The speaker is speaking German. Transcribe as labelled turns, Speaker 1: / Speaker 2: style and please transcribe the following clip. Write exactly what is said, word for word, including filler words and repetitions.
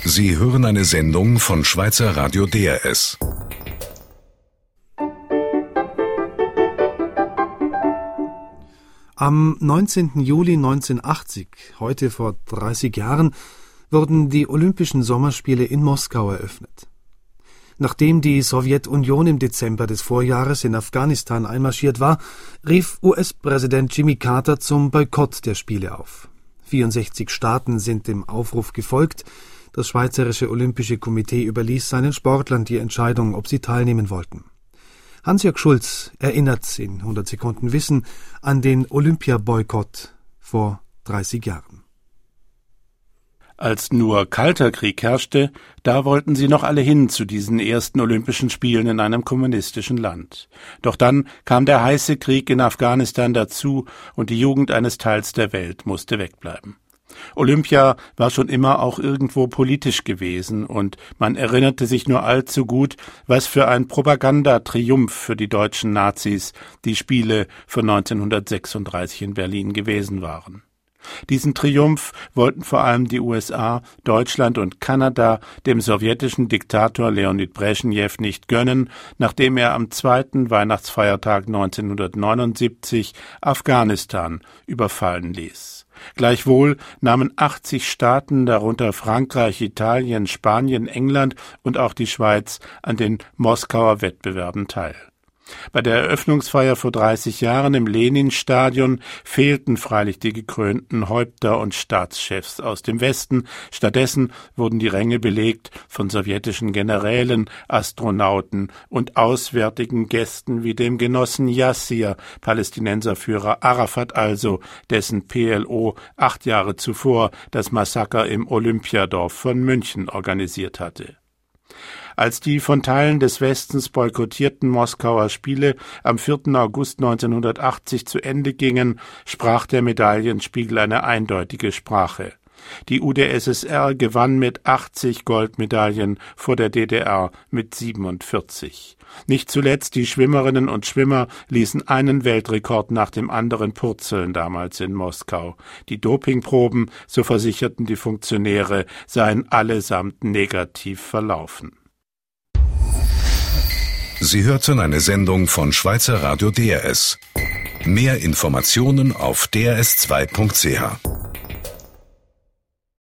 Speaker 1: Sie hören eine Sendung von Schweizer Radio D R S.
Speaker 2: Am neunzehnten Juli neunzehnhundertachtzig, heute vor dreißig Jahren, wurden die Olympischen Sommerspiele in Moskau eröffnet. Nachdem die Sowjetunion im Dezember des Vorjahres in Afghanistan einmarschiert war, rief U S-Präsident Jimmy Carter zum Boykott der Spiele auf. vierundsechzig Staaten sind dem Aufruf gefolgt. Das Schweizerische Olympische Komitee überließ seinen Sportlern die Entscheidung, ob sie teilnehmen wollten. Hans-Jörg Schulz erinnert in hundert Sekunden Wissen an den Olympiaboykott vor dreißig Jahren.
Speaker 3: Als nur Kalter Krieg herrschte, da wollten sie noch alle hin zu diesen ersten Olympischen Spielen in einem kommunistischen Land. Doch dann kam der heiße Krieg in Afghanistan dazu und die Jugend eines Teils der Welt musste wegbleiben. Olympia war schon immer auch irgendwo politisch gewesen und man erinnerte sich nur allzu gut, was für ein Propagandatriumph für die deutschen Nazis die Spiele von neunzehnhundertsechsunddreißig in Berlin gewesen waren. Diesen Triumph wollten vor allem die U S A, Deutschland und Kanada dem sowjetischen Diktator Leonid Breschnew nicht gönnen, nachdem er am zweiten Weihnachtsfeiertag neunzehnhundertneunundsiebzig Afghanistan überfallen ließ. Gleichwohl nahmen achtzig Staaten, darunter Frankreich, Italien, Spanien, England und auch die Schweiz, an den Moskauer Wettbewerben teil. Bei der Eröffnungsfeier vor dreißig Jahren im Leninstadion fehlten freilich die gekrönten Häupter und Staatschefs aus dem Westen. Stattdessen wurden die Ränge belegt von sowjetischen Generälen, Astronauten und auswärtigen Gästen wie dem Genossen Yassir, Palästinenserführer Arafat also, dessen P L O acht Jahre zuvor das Massaker im Olympiadorf von München organisiert hatte. Als die von Teilen des Westens boykottierten Moskauer Spiele am vierten August neunzehnhundertachtzig zu Ende gingen, sprach der Medaillenspiegel eine eindeutige Sprache. Die U d S S R gewann mit achtzig Goldmedaillen vor der D D R mit siebenundvierzig. Nicht zuletzt die Schwimmerinnen und Schwimmer ließen einen Weltrekord nach dem anderen purzeln damals in Moskau. Die Dopingproben, so versicherten die Funktionäre, seien allesamt negativ verlaufen.
Speaker 1: Sie hörten eine Sendung von Schweizer Radio D R S. Mehr Informationen auf d r s zwei punkt c h.